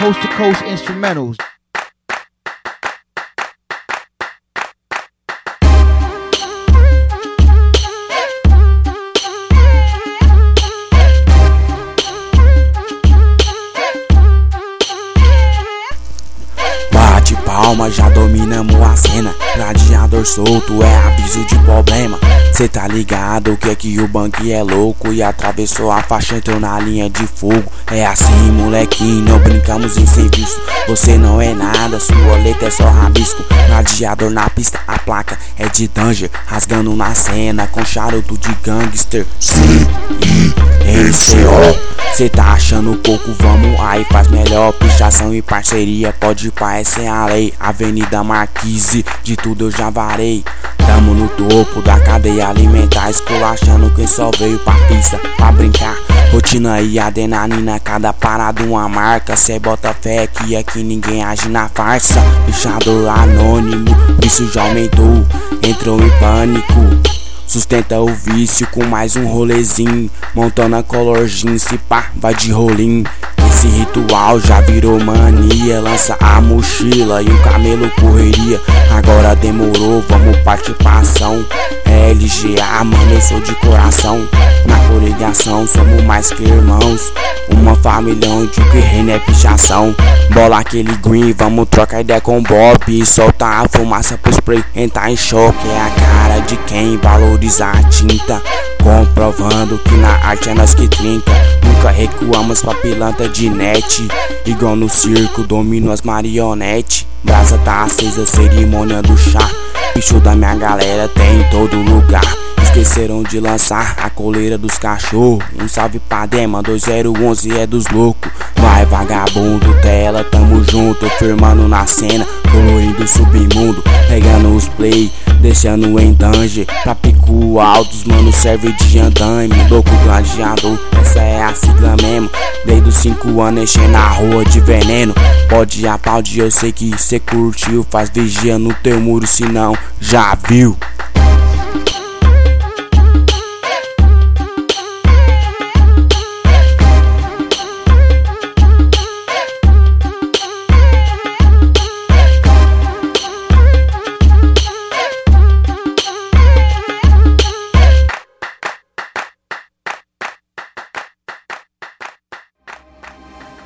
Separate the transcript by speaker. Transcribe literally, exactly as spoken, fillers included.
Speaker 1: coast to coast instrumentals.
Speaker 2: Bate palma, já dominamos a cena. Gladiador solto é aviso de problema. Cê tá ligado que aqui o banque é louco e atravessou a faixa, entrou na linha de fogo. É assim, molequinho, não brincamos em serviço. Você não é nada, sua letra é só rabisco. Gladiador na pista, a placa é de Danger, rasgando na cena com charuto de gangster. Sim, N C O. Cê tá achando pouco, vamos aí, faz melhor. Pichação e parceria, pode parecer a lei. Avenida Marquise, de tudo eu já varei. Tamo no topo da cadeia alimentar, esculachando quem só veio pra pista pra brincar. Rotina e adrenalina, cada parada uma marca. Cê bota fé que aqui ninguém age na farsa. Pichador anônimo, isso já aumentou, entrou em pânico. Sustenta o vício com mais um rolezinho, montando a color jean, se pá, vai de rolinho. Esse ritual já virou mania, lança a mochila e o camelo correria. Agora demorou, vamos partir pra ação. É L G A, mano, eu sou de coração. Na coligação somos mais que irmãos, uma família onde o que reina é pichação. Bola aquele green, vamos trocar ideia com o Bob e soltar a fumaça pro spray, entrar em choque. É a cara de quem valoriza a tinta, comprovando que na arte é nós que trinca. Nunca recuamos pra pilantra de net, igual no circo domino as marionetes. Brasa tá acesa, cerimônia do chá. Bicho da minha galera tem em todo lugar. Esqueceram de lançar a coleira dos cachorros. Um salve pra Dema, dois zero um um é dos loucos. Vai vagabundo, tela, tamo junto, firmando na cena, colorindo submundo, pegando os play, deixando em danger. Pra pico altos, mano, serve de andaime. Louco gladiador, essa é a sigla mesmo. Desde os cinco anos enchendo a rua de veneno. Pode aplaudir, eu sei que cê curtiu. Faz vigia no teu muro, se não já viu.